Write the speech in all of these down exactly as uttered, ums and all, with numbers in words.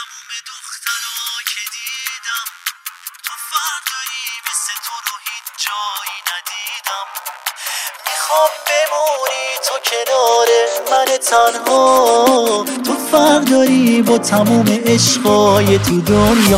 تموم دخترها که دیدم تو فرق داری، مثل تو رو هیچ جایی ندیدم. میخوام بمونی تو کنار من تنها، تو فرق داری با تموم عشقای تو دنیا.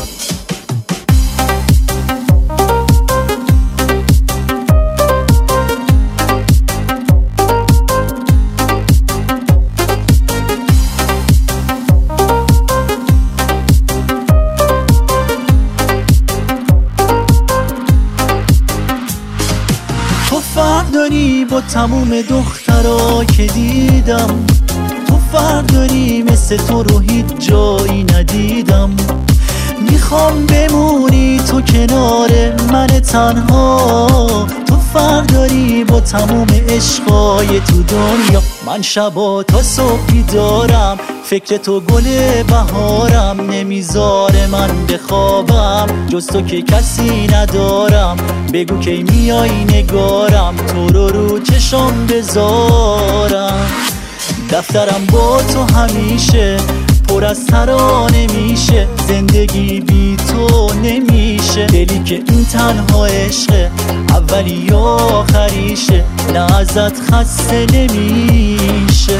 فرق داری با تموم دخترها که دیدم، تو فرق داری مثل تو رو هیچ جایی ندیدم. میخوام بمونی تو کنار من تنها، تو فرق داری با تموم عشقای تو دنیا. من شبا تا صبحی دارم فکر تو، گل بهارم نمیذاره من بخوابم. جز تو که کسی ندارم، بگو کی میای نگارم، تو رو رو چشم بذارم. دفترم با تو همیشه پر از ترانه میشه، زندگی بی تو نمیشه. دلی که این تنها عشقه، اولی یا آخریشه، نه ازت خسته نمیشه.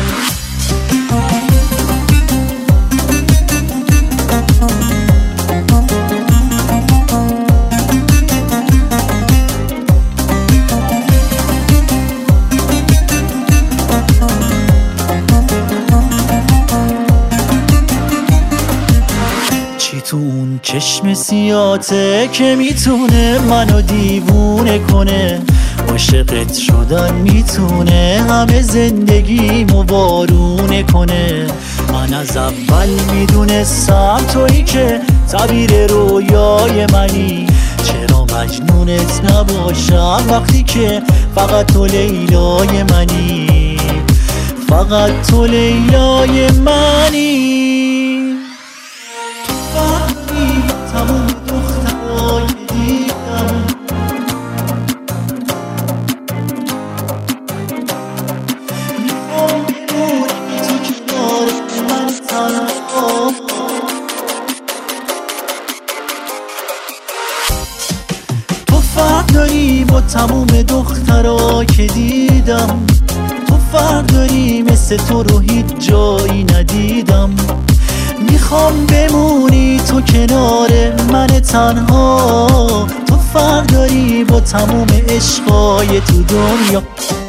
چی تو اون چشم سیاته که میتونه منو دیوونه کنه؟ عاشقت شدن میتونه همه زندگیمو بارونه کنه. من از اول میدونستم تویی که تعبیر رویای منی، چرا مجنونت نباشم وقتی که فقط تو لیلای منی، فقط تو لیلای منی. تموم دخترهای دیدم، میخوام بمونی تو کنار من تنها. تو فرق داری با تموم دخترها که دیدم، تو فرق داری مثل تو رو هیچ جایی ندیدم. میخوام بمونی تو کنار من تنها، تو فرق داری با تموم عشقای تو دنیا.